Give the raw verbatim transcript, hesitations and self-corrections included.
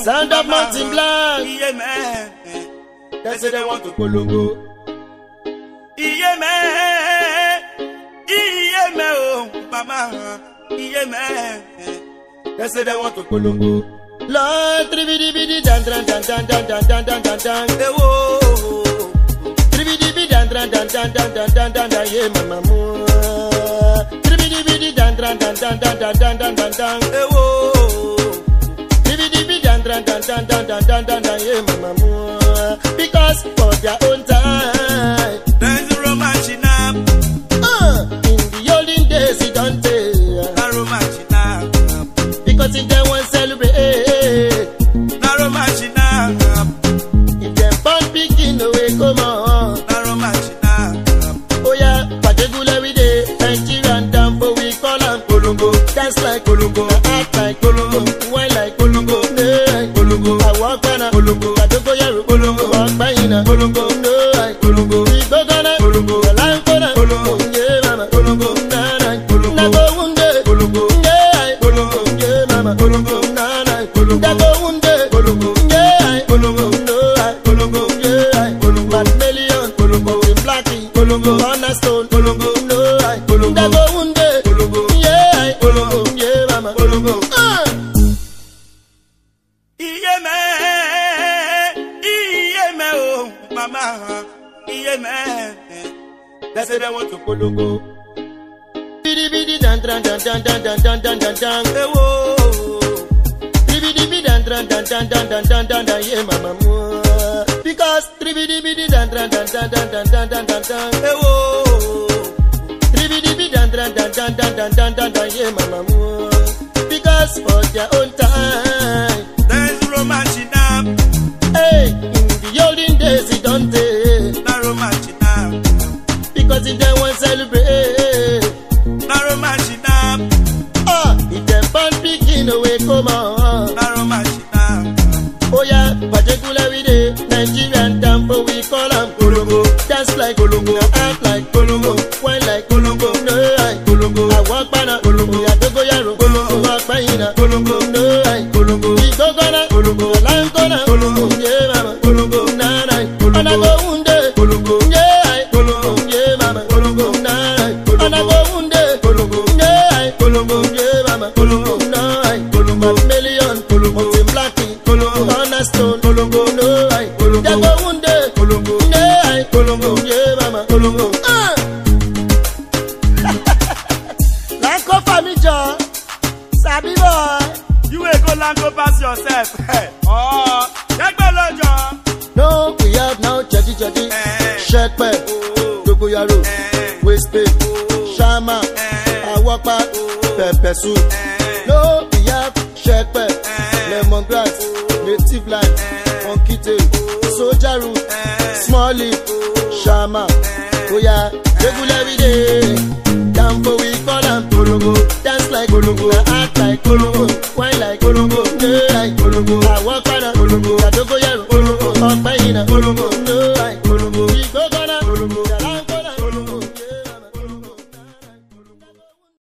Sound of Mountain Black. Yeah, man. They say they want to polongo. Yeah, man. Yeah, man. Oh, mama. Yeah, man. They say they want to polongo. Lord, tribidi bidi dan dan dan dan dan dan dan dan dan dan. Hey, whoa. Tribidi bidi dan dan dan dan dan dan dan dan dan. Yeah, mama mo. Tribidi bidi dan dan dan dan dan dan dan dan dan dan. Hey, whoa. Tribidi bidi dan dan dan dan dan dan dan dan dan. Yeah, mama mo. Because for their own time, there's a romance in up. Uh, in the olden days, it don't take. A romance in up. Because if they want celebrate, a romance in up. If them born picking away, come on. A romance in up. Oh yeah, particular every day, Nigerian down, but we call them polongo. Dance like polongo, act like polongo, wine like polongo, like polongo. I walk on a polongo, I don't go yaro polongo, walk by in a polongo, no like polongo. We go gonna polongo, the line gonna polongo, yeah mama polongo, na na polongo, na go unde polongo, yeah polongo, yeah mama polongo, na na polongo, na go unde polongo, yeah polongo, no like polongo, yeah polongo, bad million polongo, in blackie polongo, on a stone polongo, no like polongo, na go unde polongo, yeah polongo, yeah mama polongo. Ah. Yeah, man. Yeah, man. Oh, mama. Yeah, man. They say they want to polongo. Bidi bidi dan dan dan dan dan dan dan dan dan dan. Hey, whoa. Bidi bidi dan dan dan dan dan dan dan dan dan. Yeah, mama mo. Because bidi bidi dan dan dan dan dan dan dan dan dan dan. Hey, whoa. Bidi bidi dan dan dan dan dan dan dan dan dan. Yeah, mama mo. Because for their own time, there's romance in up. hey, in the olden days it don't take. A romance in up. Because if they want celebrate, A romance in up. ah, if them born picking away, come on. A romance in up. Oh yeah, particular every day, Nigerian down, but we call them polongo. Dance like polongo, act like polongo, wine like polongo, no like polongo. I walk by na polongo, I don't go yaro polongo, walk by na polongo, no like polongo. We go gonna polongo, line gonna polongo, yeah mama polongo, na na polongo. And I go unde polongo, yeah polongo, yeah mama polongo, na na polongo. And I go unde polongo, yeah polongo, yeah mama polongo, na na polongo. Bad million polongo, in blackie polongo, on a stone polongo, no like polongo. They go unde polongo, yeah polongo, yeah mama polongo. Ah. Like a family job, sabi boy. You ain't go land go pass yourself. Oh, take my lodge. No, we have now chatty chatty, Eh. shirt peg, Oh. dogo yaro, Eh. waist peg, Oh. shama, Eh. awakpa, Oh. pepper soup. Eh. No, we have shirt peg, Eh. lemongrass, native life, Eh. monkey tail, soldier root, Eh. small leaf, shama. Oh yeah, regular every day. Down for we call them polongo. Dance like polongo, act like polongo, wine like polongo, no like polongo. I walk on a polongo, I don't go yaro polongo, up by in a polongo, no like